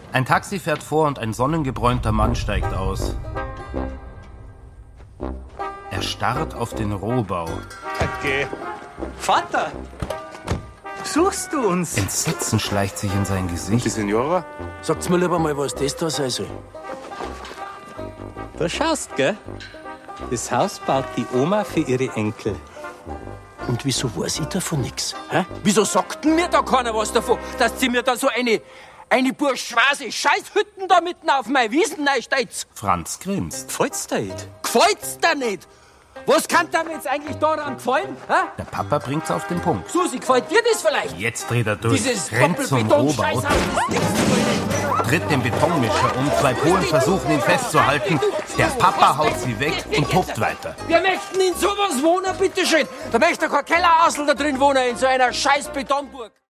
Ein Taxi fährt vor und ein sonnengebräunter Mann steigt aus. Er starrt auf den Rohbau. Okay. Vater! Suchst du uns? Entsetzen schleicht sich in sein Gesicht. Die Senora? Sagt's mir lieber mal, was das da sein soll. Du schaust, gell? Das Haus baut die Oma für ihre Enkel. Und wieso weiß ich davon nix? Hä? Wieso sagt denn mir da keiner was davon, dass sie mir da so eine bourgeoise Scheißhütten da mitten auf meine Wiesen reinstellt? Franz grinst. Gefällt's dir nicht? Gefällt's dir nicht? Was kann dir jetzt eigentlich daran gefallen? Hä? Der Papa bringt's auf den Punkt. Susi, gefällt dir das vielleicht? Jetzt dreht er durch, Dieses rennt zum Rohbau, Doppelbeton-Scheiß. tritt den Betonmischer um. 2 Polen versuchen ihn festzuhalten. Der Papa haut sie weg und tobt weiter. Wir möchten in sowas wohnen, bitteschön. Da möchte kein Kellerassel da drin wohnen, in so einer scheiß Betonburg.